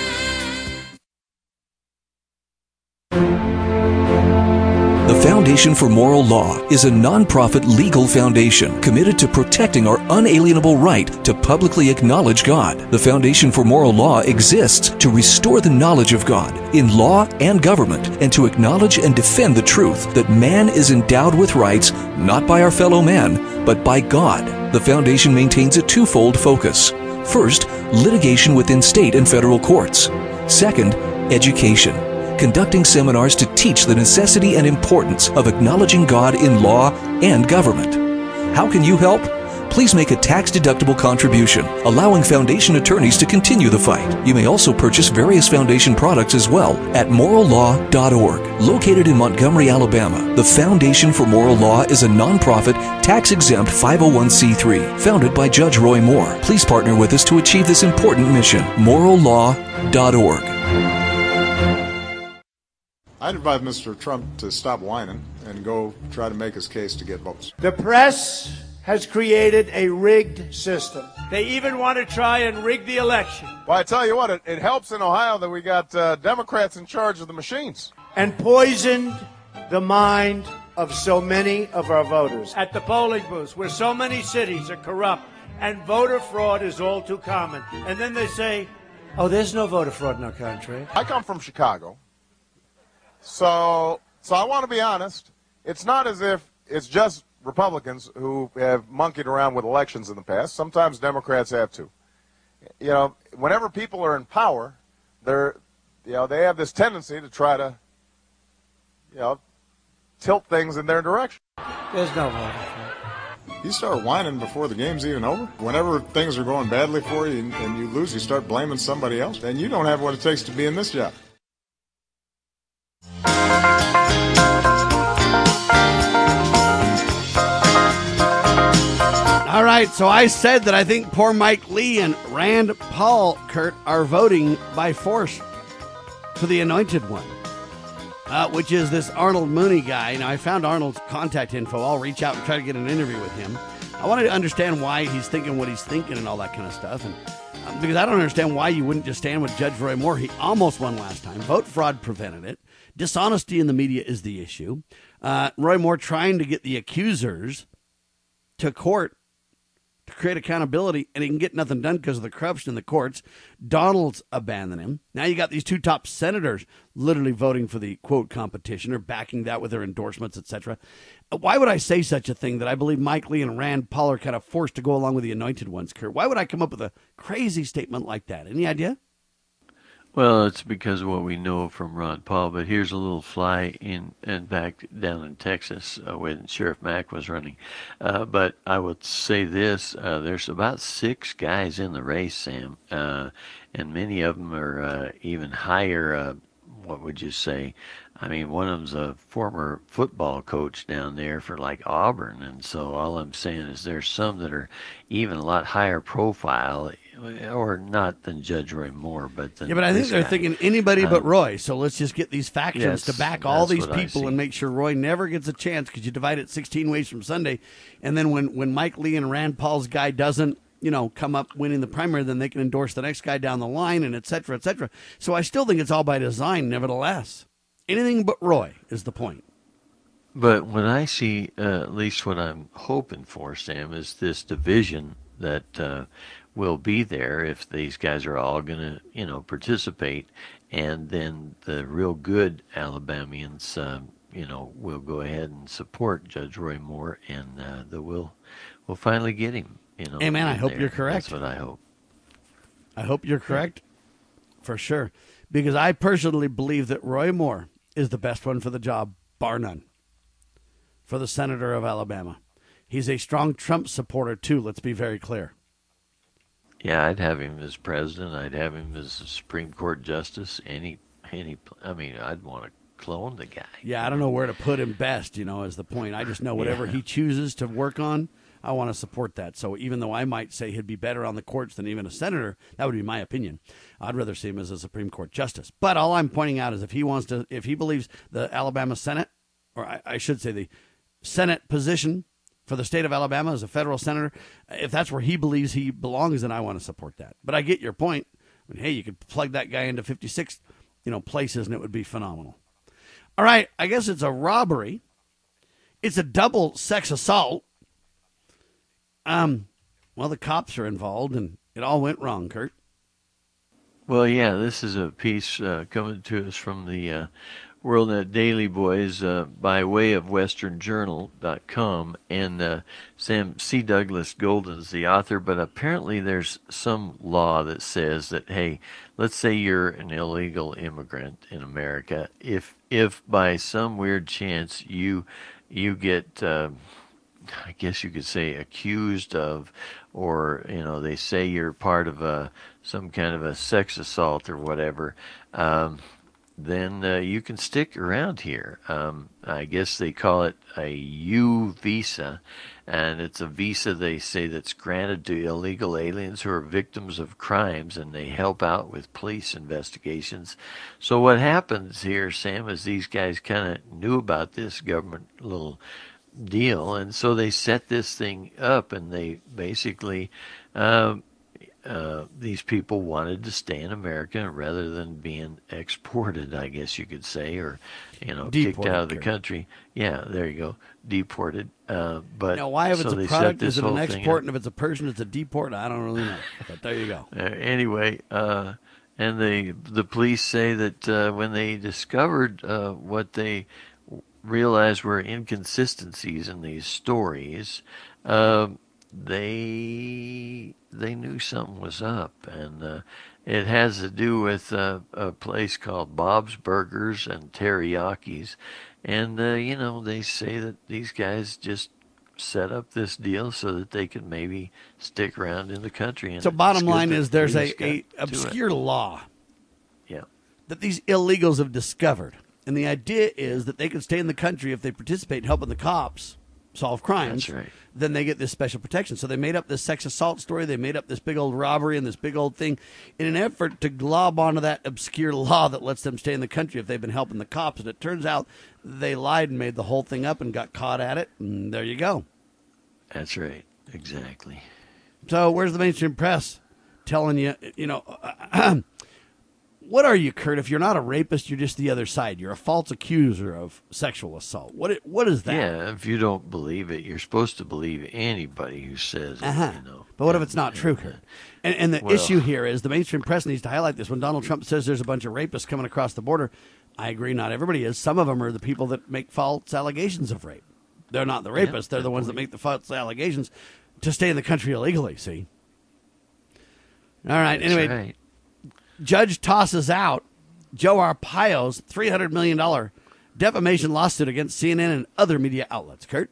The Foundation for Moral Law is a nonprofit legal foundation committed to protecting our unalienable right to publicly acknowledge God. The Foundation for Moral Law exists to restore the knowledge of God in law and government and to acknowledge and defend the truth that man is endowed with rights not by our fellow man, but by God. The Foundation maintains a twofold focus. First, litigation within state and federal courts. Second, education. Conducting seminars to teach the necessity and importance of acknowledging God in law and government. How can you help? please make a tax-deductible contribution, allowing foundation attorneys to continue the fight. You may also purchase various foundation products as well at moral law dot org. Located in Montgomery, Alabama, the Foundation for Moral Law is a nonprofit, tax-exempt five oh one c three founded by Judge Roy Moore. Please partner with us to achieve this important mission. moral law dot org. I'd advise Mister Trump to stop whining and go try to make his case to get votes. The press has created a rigged system. They even want to try and rig the election. Well, I tell you what, it, it helps in Ohio that we got uh, Democrats in charge of the machines. And poisoned the mind of so many of our voters. At the polling booths, where so many cities are corrupt and voter fraud is all too common. And then they say, oh, there's no voter fraud in our country. I come from Chicago. So, so I want to be honest. It's not as if it's just Republicans who have monkeyed around with elections in the past. Sometimes Democrats have too. You know, whenever people are in power, they're, you know, they have this tendency to try to, you know, tilt things in their direction. There's no voter fraud. You start whining before the game's even over. Whenever things are going badly for you and, and you lose, you start blaming somebody else. And you don't have what it takes to be in this job. All right, so I said that I think poor Mike Lee and Rand Paul, Kurt, are voting by force for the anointed one, uh, which is this Arnold Mooney guy. Now, I found Arnold's contact info. I'll reach out and try to get an interview with him. I wanted to understand why he's thinking what he's thinking and all that kind of stuff, and um, because I don't understand why you wouldn't just stand with Judge Roy Moore. He almost won last time. Vote fraud prevented it. Dishonesty in the media is the issue. Uh, Roy Moore trying to get the accusers to court to create accountability, and he can get nothing done because of the corruption in the courts. Donald's abandoning him. Now you got these two top senators literally voting for the, quote, competition or backing that with their endorsements, et cetera. Why would I say such a thing that I believe Mike Lee and Rand Paul are kind of forced to go along with the anointed ones, Kurt? Why would I come up with a crazy statement like that? Any idea? Well, it's because of what we know from Ron Paul, but here's a little fly in, in fact, down in Texas uh, when Sheriff Mack was running. Uh, but I would say this, uh, there's about six guys in the race, Sam, uh, and many of them are uh, even higher, uh, what would you say? I mean, one of them's a former football coach down there for like Auburn, and so all I'm saying is there's some that are even a lot higher profile, or not than Judge Roy Moore, but than yeah. But I think they're guy. thinking anybody um, but Roy. So let's just get these factions yes, to back all these what I people see. and make sure Roy never gets a chance, because you divide it sixteen ways from Sunday, and then when when Mike Lee and Rand Paul's guy doesn't, you know, come up winning the primary, then they can endorse the next guy down the line, and et cetera, et cetera. So I still think it's all by design. Nevertheless, anything but Roy is the point. But when I see, uh, at least what I'm hoping for, Sam, is this division that uh, will be there if these guys are all going to, you know, participate, and then the real good Alabamians, uh, you know, will go ahead and support Judge Roy Moore, and uh, the we'll we'll finally get him. You know, hey man, I hope there. you're correct. That's what I hope. I hope you're correct, for sure, because I personally believe that Roy Moore is the best one for the job, bar none, for the senator of Alabama. He's a strong Trump supporter, too, let's be very clear. Yeah, I'd have him as president. I'd have him as a Supreme Court justice. Any, any, I mean, I'd want to clone the guy. Yeah, I don't know where to put him best, you know, is the point. I just know whatever yeah. he chooses to work on, I want to support that. So even though I might say he'd be better on the courts than even a senator, that would be my opinion. I'd rather see him as a Supreme Court justice. But all I'm pointing out is if he wants to, if he believes the Alabama Senate, or I, I should say the Senate position for the state of Alabama as a federal senator, if that's where he believes he belongs, then I want to support that. But I get your point. I mean, hey, you could plug that guy into fifty-six, you know, places, and it would be phenomenal. All right, I guess it's a robbery. It's a double sex assault. Um, well, the cops are involved, and it all went wrong, Kurt. Well, yeah, this is a piece uh, coming to us from the uh, WorldNet Daily Boys uh, by way of western journal dot com, and uh, Sam C. Douglas Golden is the author, but apparently there's some law that says that, hey, let's say you're an illegal immigrant in America. If if by some weird chance you you get uh, I guess you could say, accused of, or, you know, they say you're part of a some kind of a sex assault or whatever, um, then uh, you can stick around here. Um, I guess they call it a U visa, and it's a visa, they say, that's granted to illegal aliens who are victims of crimes, and they help out with police investigations. So what happens here, Sam, is these guys kind of knew about this government little deal, and so they set this thing up, and they basically um, uh, these people wanted to stay in America rather than being exported, I guess you could say, or you know, Deported, kicked out of the Gary. country. Yeah, there you go, deported. Uh, but Now, why, if so it's they a set product, this is it an whole thing export, up. and if it's a person, it's a deport? I don't really know. But there you go. Uh, anyway, uh, and they the police say that uh, when they discovered uh, what they realized were inconsistencies in these stories, uh, they they knew something was up, and uh, it has to do with uh, a place called Bob's Burgers and Teriyakis, and uh, you know, they say that these guys just set up this deal so that they could maybe stick around in the country. And So bottom it's good line that is there's police a, a got to it. obscure law Yeah. that these illegals have discovered. And the idea is that they can stay in the country if they participate in helping the cops solve crimes. That's right. Then they get this special protection. So they made up this sex assault story. They made up this big old robbery and this big old thing in an effort to glob onto that obscure law that lets them stay in the country if they've been helping the cops. And it turns out they lied and made the whole thing up and got caught at it. And there you go. That's right. Exactly. So where's the mainstream press telling you, you know, what are you, Kurt? If you're not a rapist, you're just the other side. You're a false accuser of sexual assault. What? It, what is that? Yeah, if you don't believe it, you're supposed to believe anybody who says it, Uh-huh. you know. But what if it's not true, Kurt? And, and the Well- issue here is the mainstream press needs to highlight this. When Donald Trump says there's a bunch of rapists coming across the border, I agree, not everybody is. Some of them are the people that make false allegations of rape. They're not the rapists. Yeah, They're the ones that make the false allegations to stay in the country illegally, see? All right, That's anyway, right. judge tosses out Joe Arpaio's three hundred million dollars defamation lawsuit against C N N and other media outlets. Kurt?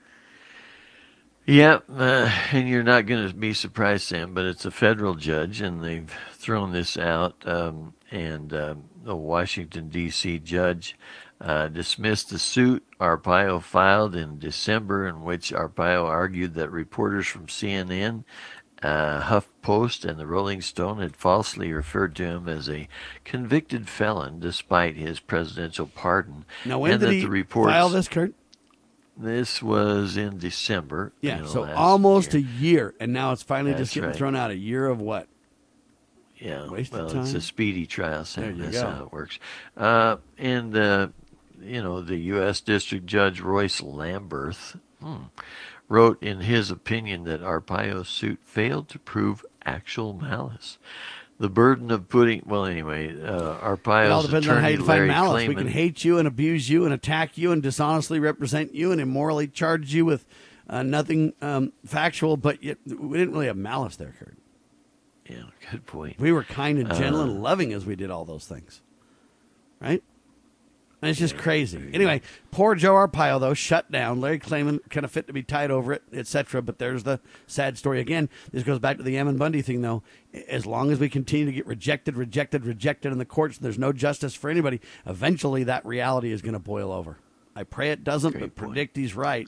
Yeah, uh, and you're not going to be surprised, Sam, but it's a federal judge, and they've thrown this out, um, and um, the Washington, D C judge uh, dismissed the suit Arpaio filed in December, in which Arpaio argued that reporters from C N N, uh, HuffPost, and the Rolling Stone had falsely referred to him as a convicted felon despite his presidential pardon. Now, when and did that he the reports, file this, Kurt? This was in December. Yeah, you know, so last almost year. a year, and now it's finally That's just getting right. thrown out. A year of what? Yeah, Wasted well, time? it's a speedy trial, Sam. There you That's go. how it works. Uh, and, uh, you know, the U S District Judge Royce Lamberth hmm, wrote in his opinion that Arpaio's suit failed to prove actual malice. The burden of putting, well, anyway, uh, Arpaio's It all depends attorney, on how you define Larry malice. We Klayman, can hate you and abuse you and attack you and dishonestly represent you and immorally charge you with uh, nothing um, factual, but yet we didn't really have malice there, Kurt. Yeah, good point. We were kind and gentle Uh, and loving as we did all those things, right? And it's just crazy. Anyway, poor Joe Arpaio, though, shut down. Larry Klayman kind of fit to be tied over it, et cetera. But there's the sad story again. This goes back to the Ammon Bundy thing, though. As long as we continue to get rejected, rejected, rejected in the courts, and there's no justice for anybody, eventually that reality is going to boil over. I pray it doesn't, Great but point. predict he's right.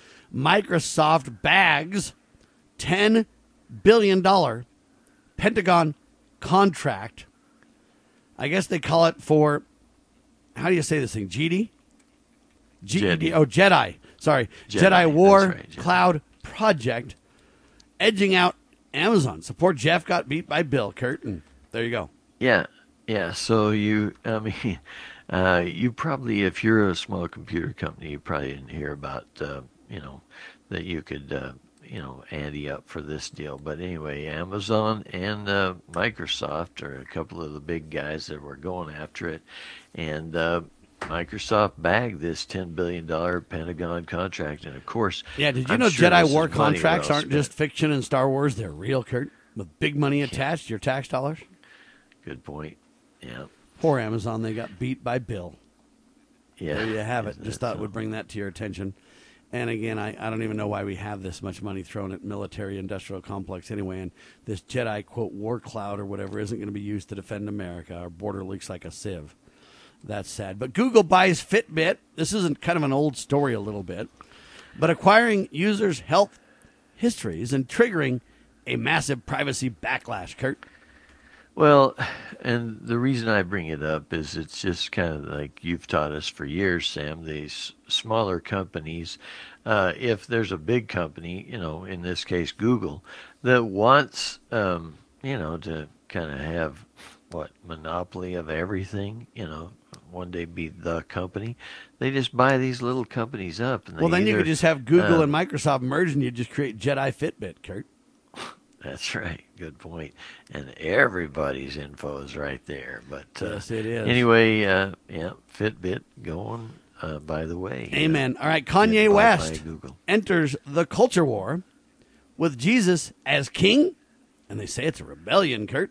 Microsoft bags ten billion dollars Pentagon contract. I guess they call it for, how do you say this thing? G D? G E D. Jedi. Oh, Jedi. Sorry. Jedi, Jedi, War that's right, Jedi. Cloud Project. Edging out Amazon. Support Jeff got beat by Bill, Kurt. And there you go. Yeah, yeah. So you, I mean, uh, you probably, if you're a small computer company, you probably didn't hear about, uh, you know, that you could, uh, you know, ante up for this deal. But anyway, Amazon and uh, Microsoft are a couple of the big guys that were going after it, and uh, Microsoft bagged this ten billion dollars Pentagon contract, and of course, Yeah, did you I'm know sure Jedi this War is money contracts well aren't spent. just fiction in Star Wars? They're real, Kurt, with big money attached to your tax dollars. Good point. Yeah. Poor Amazon, they got beat by Bill. Yeah. There you have it. Isn't Just it thought so? would bring that to your attention. And again, I, I don't even know why we have this much money thrown at military-industrial complex anyway, and this Jedi, quote, war cloud or whatever isn't going to be used to defend America. Our border leaks like a sieve. That's sad. But Google buys Fitbit. This isn't kind of an old story a little bit, but acquiring users' health histories and triggering a massive privacy backlash, Kurt. Well, and the reason I bring it up is it's just kind of like you've taught us for years, Sam, these smaller companies, uh, if there's a big company, you know, in this case Google, that wants, um, you know, to kind of have, what, monopoly of everything, you know, one day be the company, they just buy these little companies up. And they well, then either, you could just have Google uh, and Microsoft merge and you just create Jedi Fitbit, Kurt. That's right. Good point. And everybody's info is right there. But uh, yes, it is. Anyway, uh, yeah, Fitbit going, uh, by the way. Amen. Uh, All right, Kanye West enters the culture war with Jesus as king, and they say it's a rebellion, Kurt.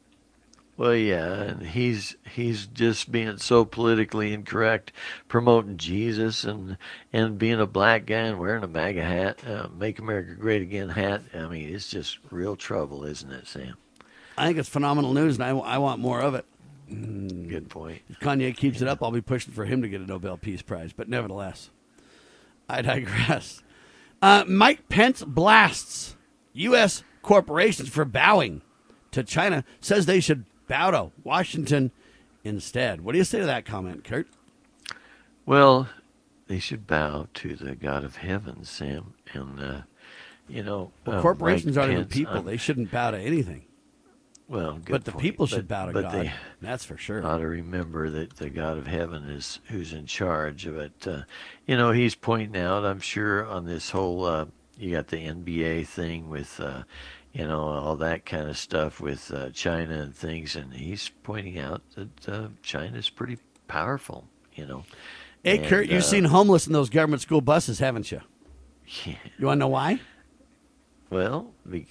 Well, yeah, and he's he's just being so politically incorrect, promoting Jesus and and being a black guy and wearing a MAGA hat, uh, Make America Great Again hat. I mean, it's just real trouble, isn't it, Sam? I think it's phenomenal news, and I, I want more of it. Good point. If Kanye keeps it up, I'll be pushing for him to get a Nobel Peace Prize. But nevertheless, I digress. Uh, Mike Pence blasts U S corporations for bowing to China, says they should bow to Washington instead. What do you say to that comment, Kurt? Well, they should bow to the God of heaven, Sam. And, uh, you know, well, uh, corporations Mike aren't even Pence, people. I'm, they shouldn't bow to anything. Well, good but the point. people should but, bow to but God. They That's for sure. Ought to remember that the God of heaven is who's in charge of it. Uh, you know, he's pointing out, I'm sure, on this whole, uh, you got the N B A thing with, uh, you know, all that kind of stuff with uh, China and things, and he's pointing out that uh, China's pretty powerful, you know. Hey, and, Kurt, you've uh, seen homeless in those government school buses, haven't you? Yeah. You want to know why? Well, be,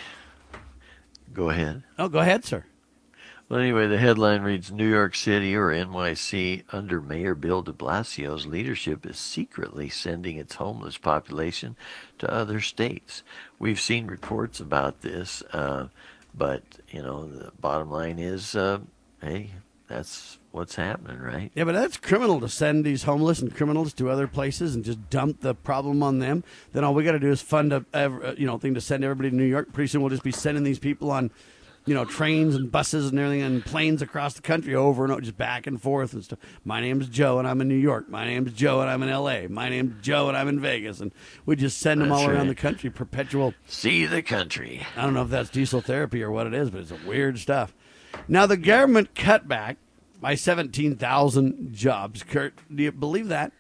go ahead. Oh, go ahead, sir. Well, anyway, the headline reads, New York City, or N Y C, under Mayor Bill de Blasio's leadership, is secretly sending its homeless population to other states. We've seen reports about this, uh, but, you know, the bottom line is, uh, hey, that's what's happening, right? Yeah, but that's criminal to send these homeless and criminals to other places and just dump the problem on them. Then all we got to do is fund a, a you know thing to send everybody to New York. Pretty soon we'll just be sending these people on, you know, trains and buses and everything and planes across the country over and over, just back and forth and stuff. My name's Joe and I'm in New York. My name's Joe and I'm in L A. My name's Joe and I'm in Vegas. And we just send them That's all around right. the country, perpetual. See the country. I don't know if that's diesel therapy or what it is, but it's a weird stuff. Now, the government cut back by seventeen thousand jobs. Kurt, do you believe that?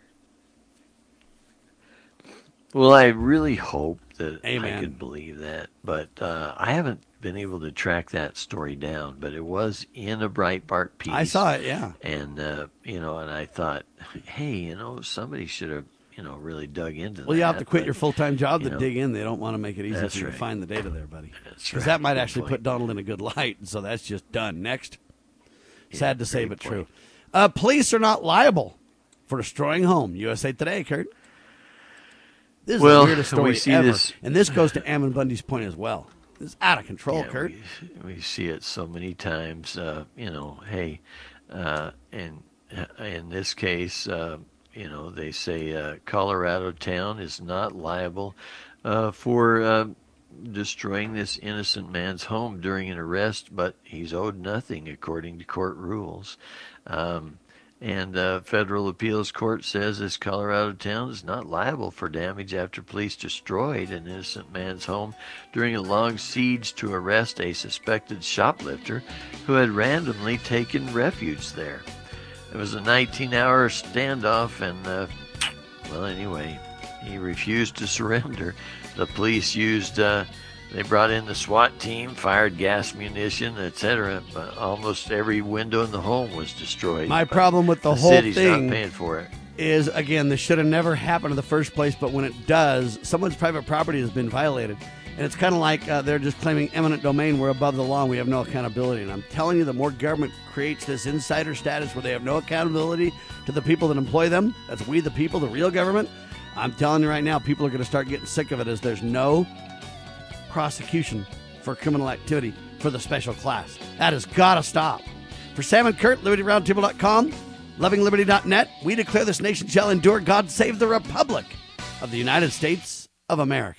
Well, I really hope that Amen. I could believe that, but uh, I haven't been able to track that story down, but it was in a Breitbart piece. I saw it, yeah. And, uh, you know, and I thought, hey, you know, somebody should have, you know, really dug into that. Well, you have to quit but, your full-time job to you know, dig in. They don't want to make it easy that's for you right. to find the data there, buddy. That's Because right. that might Good actually point. put Donald in a good light, and so that's just done. Next. Sad Yeah, to say, great but point. true. Uh, police are not liable for destroying home. U S A Today, Kurt. This is Well, the weirdest story we see ever. this- And this goes to Ammon Bundy's point as well. This is out of control, Yeah, Kurt. We, we see it so many times. Uh, you know, hey, uh, and in this case, uh, you know, they say uh, Colorado town is not liable uh, for uh, destroying this innocent man's home during an arrest, but he's owed nothing according to court rules. Um, And uh, federal appeals court says this Colorado town is not liable for damage after police destroyed an innocent man's home during a long siege to arrest a suspected shoplifter who had randomly taken refuge there. It was a nineteen-hour standoff, and, uh, well, anyway, he refused to surrender. The police used... Uh, They brought in the SWAT team, fired gas munition, et cetera. But almost every window in the home was destroyed. My But problem with the, the whole city's thing not paying for it. is, again, this should have never happened in the first place, but when it does, someone's private property has been violated. And it's kind of like uh, they're just claiming eminent domain. We're above the law and we have no accountability. And I'm telling you, the more government creates this insider status where they have no accountability to the people that employ them, that's we the people, the real government, I'm telling you right now, people are going to start getting sick of it as there's no prosecution for criminal activity for the special class. That has got to stop. For Sam and Kurt, Liberty Roundtable dot com, Loving Liberty dot net, we declare this nation shall endure. God save the Republic of the United States of America.